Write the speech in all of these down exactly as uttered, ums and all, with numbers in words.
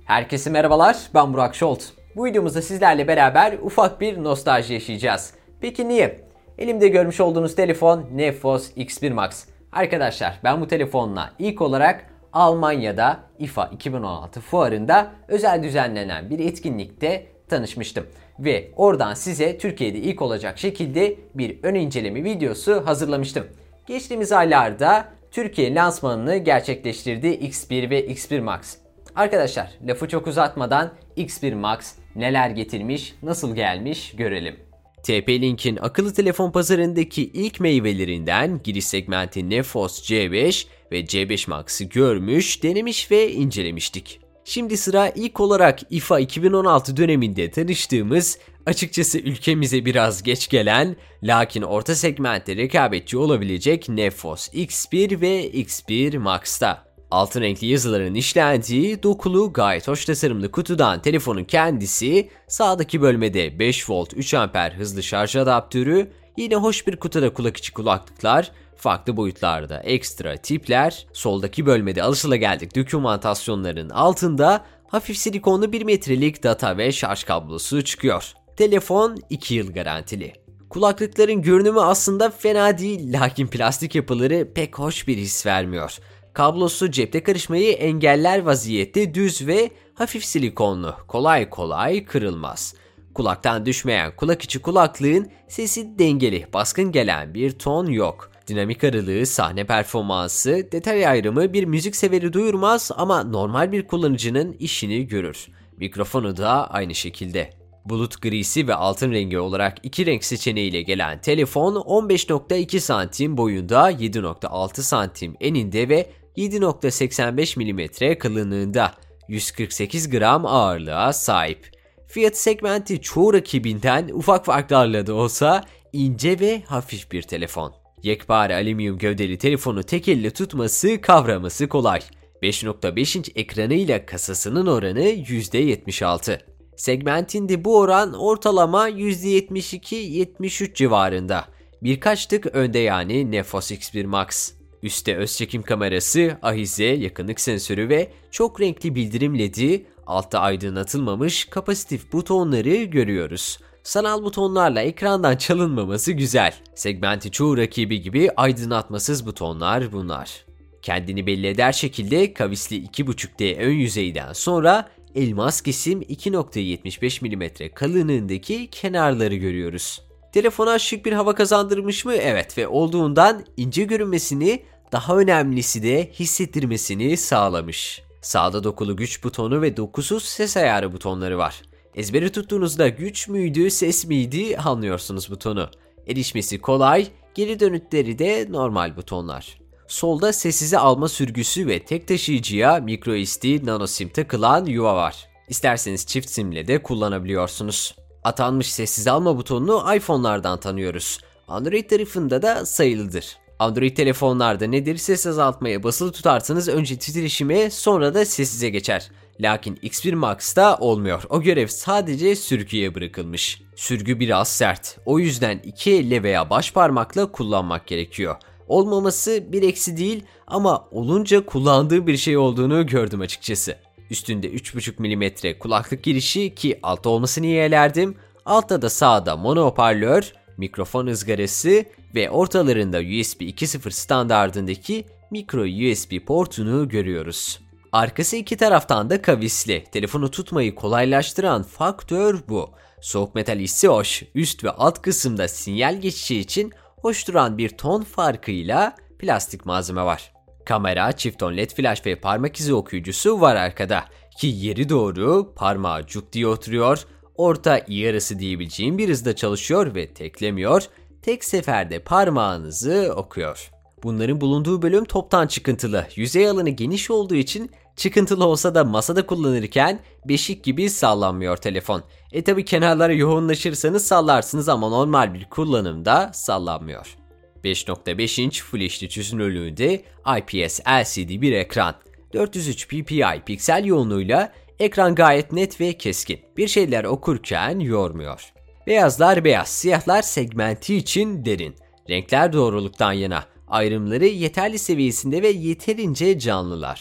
Herkese merhabalar, ben Burak Şolt. Bu videomuzda sizlerle beraber ufak bir nostalji yaşayacağız. Peki niye? Elimde görmüş olduğunuz telefon Nefos X bir Max. Arkadaşlar ben bu telefonla ilk olarak Almanya'da I F A iki bin on altı fuarında özel düzenlenen bir etkinlikte tanışmıştım. Ve oradan size Türkiye'de ilk olacak şekilde bir ön inceleme videosu hazırlamıştım. Geçtiğimiz aylarda Türkiye lansmanını gerçekleştirdi X bir ve X bir Max. Arkadaşlar lafı çok uzatmadan X bir Max neler getirmiş, nasıl gelmiş görelim. T P-Link'in akıllı telefon pazarındaki ilk meyvelerinden giriş segmenti Nefos C beş ve C beş Max'ı görmüş, denemiş ve incelemiştik. Şimdi sıra ilk olarak I F A iki bin on altı döneminde tanıştığımız, açıkçası ülkemize biraz geç gelen lakin orta segmentte rekabetçi olabilecek Nefos X bir ve X bir Max'ta. Altın renkli yazıların işlendiği dokulu gayet hoş tasarımlı kutudan telefonun kendisi, sağdaki bölmede beş volt üç amper hızlı şarj adaptörü, yine hoş bir kutuda kulak içi kulaklıklar, farklı boyutlarda ekstra tipler, soldaki bölmede alışılageldik dokümantasyonların altında hafif silikonlu bir metrelik data ve şarj kablosu çıkıyor. Telefon iki yıl garantili. Kulaklıkların görünümü aslında fena değil, lakin plastik yapıları pek hoş bir his vermiyor. Kablosu cepte karışmayı engeller vaziyette düz ve hafif silikonlu, kolay kolay kırılmaz. Kulaktan düşmeyen kulak içi kulaklığın sesi dengeli, baskın gelen bir ton yok. Dinamik aralığı, sahne performansı, detay ayrımı bir müzik severi duyurmaz ama normal bir kullanıcının işini görür. Mikrofonu da aynı şekilde. Bulut grisi ve altın rengi olarak iki renk seçeneğiyle gelen telefon on beş nokta iki santim boyunda, yedi nokta altı santim eninde ve yedi nokta seksen beş milimetre kalınlığında, yüz kırk sekiz gram ağırlığa sahip. Fiyat segmenti çoğu rakibinden ufak farklarla da olsa ince ve hafif bir telefon. Yekpare alüminyum gövdeli telefonu tek elle tutması, kavraması kolay. beş nokta beş inç ekranıyla kasasının oranı yüzde yetmiş altı. Segmentinde bu oran ortalama yüzde yetmiş iki yetmiş üç civarında. Birkaç tık önde yani Nefos X bir Max. Üstte öz çekim kamerası, ahize, yakınlık sensörü ve çok renkli bildirim ledi, altta aydınlatılmamış kapasitif butonları görüyoruz. Sanal butonlarla ekrandan çalınmaması güzel. Segmenti çoğu rakibi gibi aydınlatmasız butonlar bunlar. Kendini belli eder şekilde kavisli iki buçuk D ön yüzeyden sonra elmas kesim iki nokta yetmiş beş milimetre kalınlığındaki kenarları görüyoruz. Telefona şık bir hava kazandırmış mı? Evet, ve olduğundan ince görünmesini, daha önemlisi de hissettirmesini sağlamış. Sağda dokulu güç butonu ve dokusuz ses ayarı butonları var. Ezbere tuttuğunuzda güç müydü, ses miydi anlıyorsunuz butonu. Erişmesi kolay, geri dönütleri de normal butonlar. Solda sessize alma sürgüsü ve tek taşıyıcıya microSD nano sim takılan yuva var. İsterseniz çift simle de kullanabiliyorsunuz. Atanmış sessiz alma butonunu iPhone'lardan tanıyoruz. Android tarafında da sayılıdır. Android telefonlarda nedir? Ses azaltmaya basılı tutarsanız önce titreşime, sonra da sessize geçer. Lakin X bir Max'ta olmuyor. O görev sadece sürgüye bırakılmış. Sürgü biraz sert. O yüzden iki elle veya baş parmakla kullanmak gerekiyor. Olmaması bir eksi değil ama olunca kullandığım bir şey olduğunu gördüm açıkçası. Üstünde üç buçuk milimetre kulaklık girişi, ki altta olmasını yeğlerdim. Altta da sağda mono hoparlör, mikrofon ızgarası ve ortalarında U S B iki nokta sıfır standardındaki micro U S B portunu görüyoruz. Arkası iki taraftan da kavisli. Telefonu tutmayı kolaylaştıran faktör bu. Soğuk metal hissi hoş. Üst ve alt kısımda sinyal geçişi için hoş duran bir ton farkıyla plastik malzeme var. Kamera, çift ton led flash ve parmak izi okuyucusu var arkada. Ki yeri doğru, parmağı cuk diye oturuyor. Orta i arası diyebileceğim bir hızda çalışıyor ve teklemiyor. Tek seferde parmağınızı okuyor. Bunların bulunduğu bölüm toptan çıkıntılı. Yüzey alanı geniş olduğu için çıkıntılı olsa da masada kullanırken beşik gibi sallanmıyor telefon. E tabi kenarlara yoğunlaşırsanız sallarsınız ama normal bir kullanımda sallanmıyor. beş nokta beş inç Full H D çözünürlüğünde I P S L C D bir ekran. dört yüz üç P P I piksel yoğunluğuyla ekran gayet net ve keskin. Bir şeyler okurken yormuyor. Beyazlar beyaz, siyahlar segmenti için derin. Renkler doğruluktan yana. Ayrımları yeterli seviyesinde ve yeterince canlılar.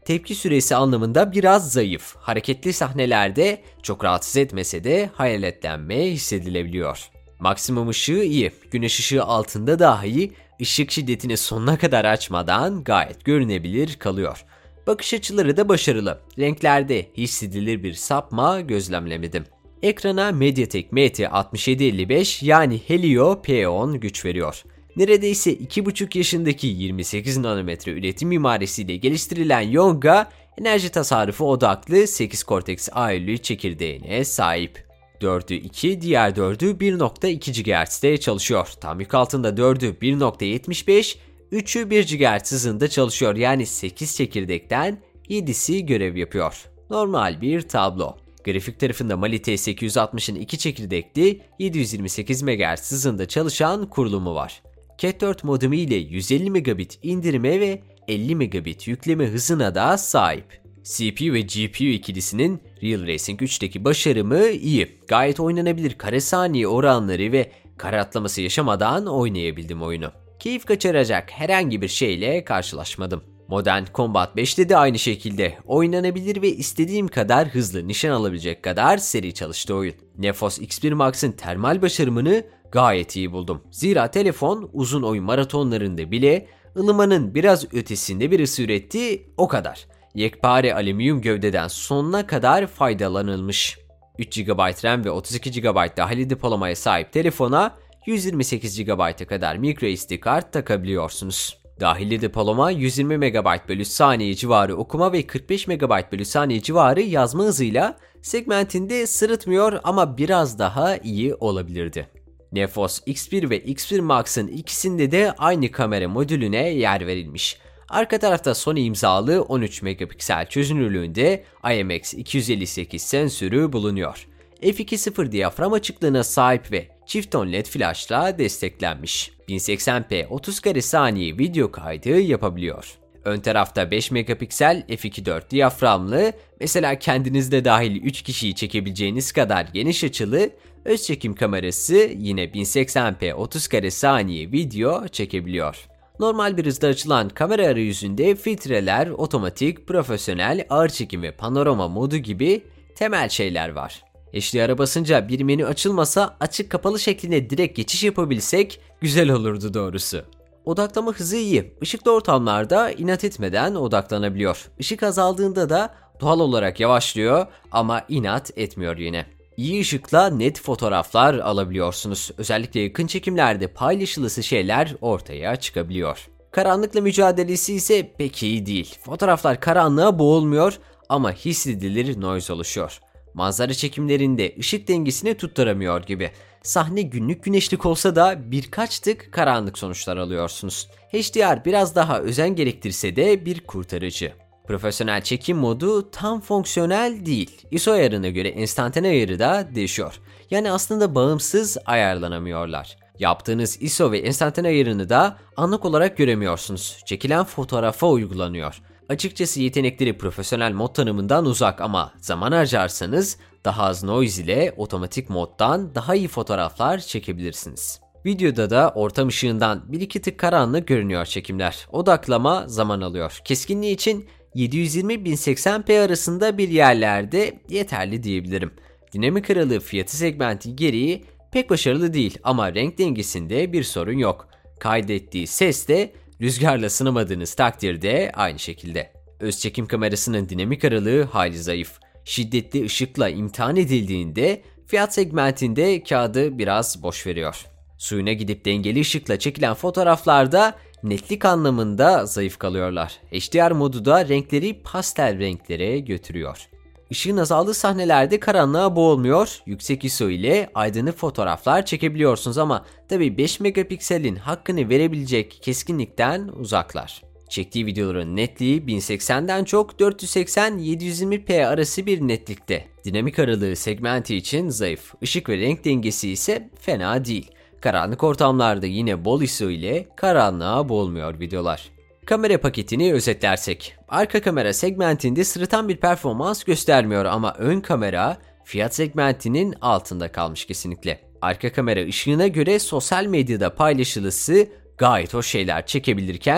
Tepki süresi anlamında biraz zayıf. Hareketli sahnelerde çok rahatsız etmese de hayaletlenme hissedilebiliyor. Maksimum ışığı iyi. Güneş ışığı altında dahi ışık şiddetini sonuna kadar açmadan gayet görünebilir kalıyor. Bakış açıları da başarılı. Renklerde hissedilir bir sapma gözlemlemedim. Ekrana MediaTek M T altmış yedi elli beş yani Helio P on güç veriyor. Neredeyse iki buçuk yaşındaki yirmi sekiz nanometre üretim mimarisiyle geliştirilen Yonga, enerji tasarrufu odaklı sekiz Cortex A elli üç çekirdeğine sahip. dördü iki, diğer dördü bir nokta iki gigahertz'te çalışıyor. Tam yük altında dördü bir nokta yetmiş beş, üçü bir gigahertz hızında çalışıyor. Yani sekiz çekirdekten yedisi görev yapıyor. Normal bir tablo. Grafik tarafında Mali T sekiz yüz altmışın iki çekirdekli yedi yüz yirmi sekiz megahertz hızında çalışan kurulumu var. Cat dört modemi ile yüz elli megabit indirme ve elli megabit yükleme hızına da sahip. C P U ve G P U ikilisinin Real Racing üçteki başarımı iyi. Gayet oynanabilir kare saniye oranları ve kare atlaması yaşamadan oynayabildim oyunu. Keyif kaçıracak herhangi bir şeyle karşılaşmadım. Modern Combat beşte de aynı şekilde oynanabilir ve istediğim kadar hızlı nişan alabilecek kadar seri çalıştı oyun. NeFos X bir Max'ın termal başarımını gayet iyi buldum. Zira telefon uzun oyun maratonlarında bile ılımanın biraz ötesinde bir ısı üretti, o kadar. Yekpare alüminyum gövdeden sonuna kadar faydalanılmış. üç gigabayt RAM ve otuz iki gigabayt dahili depolamaya sahip telefona yüz yirmi sekiz gigabayta kadar microSD kart takabiliyorsunuz. Dahili depolama yüz yirmi megabayt bölü saniye civarı okuma ve kırk beş megabayt bölü saniye civarı yazma hızıyla segmentinde sırıtmıyor ama biraz daha iyi olabilirdi. NeFos X bir ve X bir Max'ın ikisinde de aynı kamera modülüne yer verilmiş. Arka tarafta Sony imzalı on üç megapiksel çözünürlüğünde I M X iki yüz elli sekiz sensörü bulunuyor. F iki nokta sıfır diyafram açıklığına sahip ve çift ton led flash'la desteklenmiş. bin seksen p otuz kare saniye video kaydı yapabiliyor. Ön tarafta beş megapiksel f iki nokta dört diyaframlı, mesela kendinizde dahil üç kişiyi çekebileceğiniz kadar geniş açılı öz çekim kamerası yine bin seksen p otuz kare saniye video çekebiliyor. Normal bir hızda açılan kamera arayüzünde filtreler, otomatik, profesyonel, ağır çekim ve panorama modu gibi temel şeyler var. H D R'a basınca bir menü açılmasa açık kapalı şeklinde direkt geçiş yapabilsek güzel olurdu doğrusu. Odaklama hızı iyi. Işıklı ortamlarda inat etmeden odaklanabiliyor. Işık azaldığında da doğal olarak yavaşlıyor ama inat etmiyor yine. İyi ışıkla net fotoğraflar alabiliyorsunuz. Özellikle yakın çekimlerde paylaşılısı şeyler ortaya çıkabiliyor. Karanlıkla mücadelesi ise pek iyi değil. Fotoğraflar karanlığa boğulmuyor ama hissedilir noise oluşuyor. Manzara çekimlerinde ışık dengesini tutturamıyor gibi. Sahne günlük güneşlik olsa da birkaç tık karanlık sonuçlar alıyorsunuz. H D R biraz daha özen gerektirse de bir kurtarıcı. Profesyonel çekim modu tam fonksiyonel değil. I S O ayarına göre enstantane ayarı da değişiyor. Yani aslında bağımsız ayarlanamıyorlar. Yaptığınız I S O ve enstantane ayarını da anlık olarak göremiyorsunuz. Çekilen fotoğrafa uygulanıyor. Açıkçası yetenekleri profesyonel mod tanımından uzak ama zaman harcarsanız daha az noise ile otomatik moddan daha iyi fotoğraflar çekebilirsiniz. Videoda da ortam ışığından bir iki tık karanlık görünüyor çekimler. Odaklama zaman alıyor. Keskinliği için yedi yüz yirmi bin seksen p arasında bir yerlerde yeterli diyebilirim. Dinamik aralığı fiyatı segmenti gereği pek başarılı değil ama renk dengesinde bir sorun yok. Kaydettiği ses de rüzgarla sınamadığınız takdirde aynı şekilde. Öz çekim kamerasının dinamik aralığı hayli zayıf. Şiddetli ışıkla imtihan edildiğinde fiyat segmentinde kağıdı biraz boş veriyor. Suyuna gidip dengeli ışıkla çekilen fotoğraflarda netlik anlamında zayıf kalıyorlar. H D R modu da renkleri pastel renklere götürüyor. Işığın azaldığı sahnelerde karanlığa boğulmuyor, yüksek I S O ile aydınlık fotoğraflar çekebiliyorsunuz ama tabii beş megapikselin hakkını verebilecek keskinlikten uzaklar. Çektiği videoların netliği bin seksenden çok dört yüz seksen yedi yüz yirmi p arası bir netlikte. Dinamik aralığı segmenti için zayıf, ışık ve renk dengesi ise fena değil. Karanlık ortamlarda yine bol I S O ile karanlığa boğulmuyor videolar. Kamera paketini özetlersek, arka kamera segmentinde sırıtan bir performans göstermiyor ama ön kamera fiyat segmentinin altında kalmış kesinlikle. Arka kamera ışığına göre sosyal medyada paylaşılısı gayet hoş şeyler çekebilirken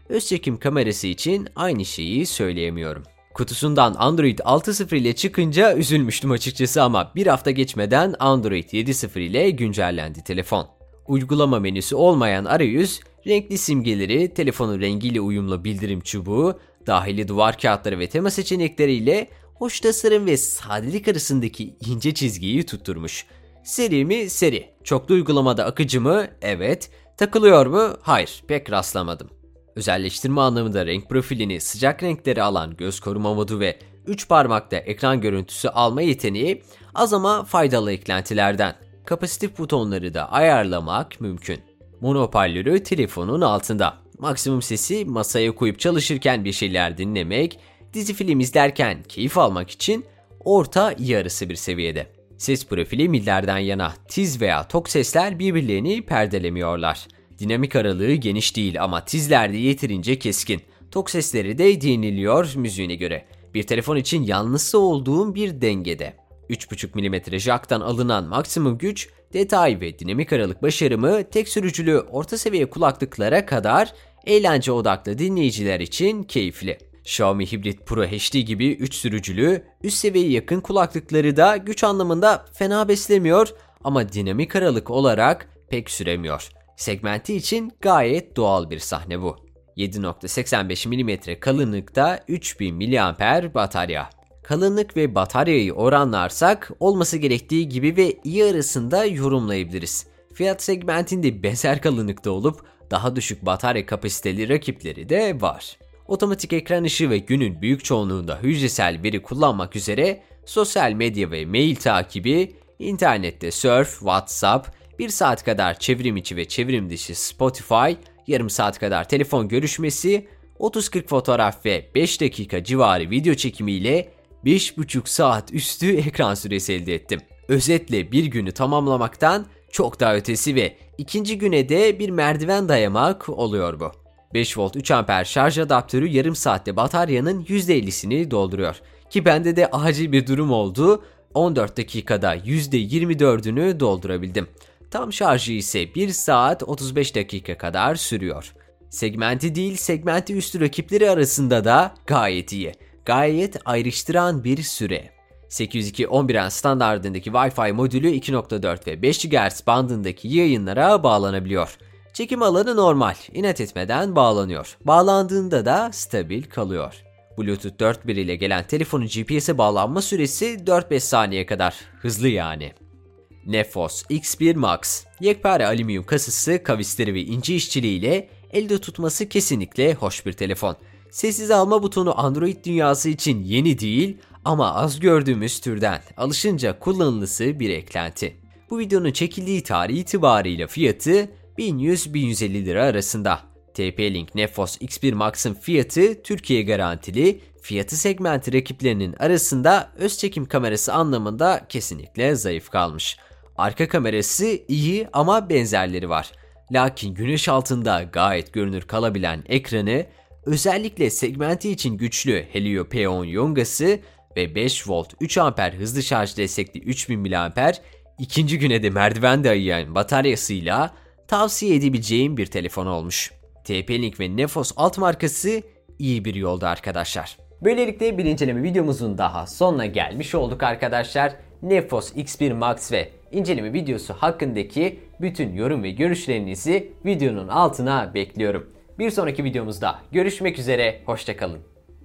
Öz çekim kamerası için aynı şeyi söyleyemiyorum. Kutusundan Android altı nokta sıfır ile çıkınca üzülmüştüm açıkçası ama bir hafta geçmeden Android yedi nokta sıfır ile güncellendi telefon. Uygulama menüsü olmayan arayüz, renkli simgeleri, telefonun rengiyle uyumlu bildirim çubuğu, dahili duvar kağıtları ve tema seçenekleriyle hoş tasarım ve sadelik arasındaki ince çizgiyi tutturmuş. Seri mi? Seri. Çoklu uygulamada akıcı mı? Evet. Takılıyor mu? Hayır, pek rastlamadım. Özelleştirme anlamında renk profilini sıcak renkleri alan göz koruma modu ve üç parmakta ekran görüntüsü alma yeteneği az ama faydalı eklentilerden. Kapasitif butonları da ayarlamak mümkün. Mono hoparlörü telefonun altında. Maksimum sesi masaya koyup çalışırken bir şeyler dinlemek, dizi film izlerken keyif almak için orta iyi arası bir seviyede. Ses profili millerden yana, tiz veya tok sesler birbirlerini perdelemiyorlar. Dinamik aralığı geniş değil ama tizler de yeterince keskin. Tok sesleri de dinleniyor müziğine göre. Bir telefon için yalnızsa olduğum bir dengede. üç buçuk milimetre jack'tan alınan maksimum güç, detay ve dinamik aralık başarımı tek sürücülü orta seviye kulaklıklara kadar eğlence odaklı dinleyiciler için keyifli. Xiaomi Hybrid Pro H D gibi üç sürücülü, üst seviyeye yakın kulaklıkları da güç anlamında fena beslemiyor ama dinamik aralık olarak pek süremiyor. Segmenti için gayet doğal bir sahne bu. yedi nokta seksen beş milimetre kalınlıkta üç bin miliamper batarya. Kalınlık ve bataryayı oranlarsak olması gerektiği gibi ve iyi arasında yorumlayabiliriz. Fiyat segmentinde benzer kalınlıkta olup daha düşük batarya kapasiteli rakipleri de var. Otomatik ekran ışığı ve günün büyük çoğunluğunda hücresel veri kullanmak üzere sosyal medya ve mail takibi, internette surf, WhatsApp, bir saat kadar çevrim içi ve çevrim dışı Spotify, yarım saat kadar telefon görüşmesi, otuz kırk fotoğraf ve beş dakika civarı video çekimiyle beş buçuk saat üstü ekran süresi elde ettim. Özetle bir günü tamamlamaktan çok daha ötesi ve ikinci güne de bir merdiven dayamak oluyor bu. beş volt üç amper şarj adaptörü yarım saatte bataryanın yüzde ellisini dolduruyor. Ki bende de acil bir durum oldu. on dört dakikada yüzde yirmi dördünü doldurabildim. Tam şarjı ise bir saat otuz beş dakika kadar sürüyor. Segmenti değil, segmenti üstü rakipleri arasında da gayet iyi. Gayet ayrıştıran bir süre. sekiz yüz iki nokta on bir n standardındaki Wi-Fi modülü iki nokta dört ve beş gigahertz bandındaki yayınlara bağlanabiliyor. Çekim alanı normal, inat etmeden bağlanıyor. Bağlandığında da stabil kalıyor. Bluetooth dört nokta bir ile gelen telefonun G P S'e bağlanma süresi dört beş saniye kadar. Hızlı yani. Nefos X bir Max. Yekpare alüminyum kasası, kavisleri ve ince işçiliğiyle elde tutması kesinlikle hoş bir telefon. Sessiz alma butonu Android dünyası için yeni değil ama az gördüğümüz türden. Alışınca kullanılısı bir eklenti. Bu videonun çekildiği tarih itibarıyla fiyatı bin yüz bin yüz elli lira arasında. T P-Link Nefos X bir Max'ın fiyatı Türkiye garantili, fiyatı segmenti rakiplerinin arasında öz çekim kamerası anlamında kesinlikle zayıf kalmış. Arka kamerası iyi ama benzerleri var. Lakin güneş altında gayet görünür kalabilen ekranı, özellikle segmenti için güçlü Helio P on yongası ve beş volt üç amper hızlı şarj destekli üç bin miliamper, ikinci güne de merdiven dayayan bataryasıyla tavsiye edebileceğim bir telefon olmuş. T P-Link ve Nefos alt markası iyi bir yolda arkadaşlar. Böylelikle bir inceleme videomuzun daha sonuna gelmiş olduk arkadaşlar. Nefos X bir Max ve inceleme videosu hakkındaki bütün yorum ve görüşlerinizi videonun altına bekliyorum. Bir sonraki videomuzda görüşmek üzere, hoşça kalın.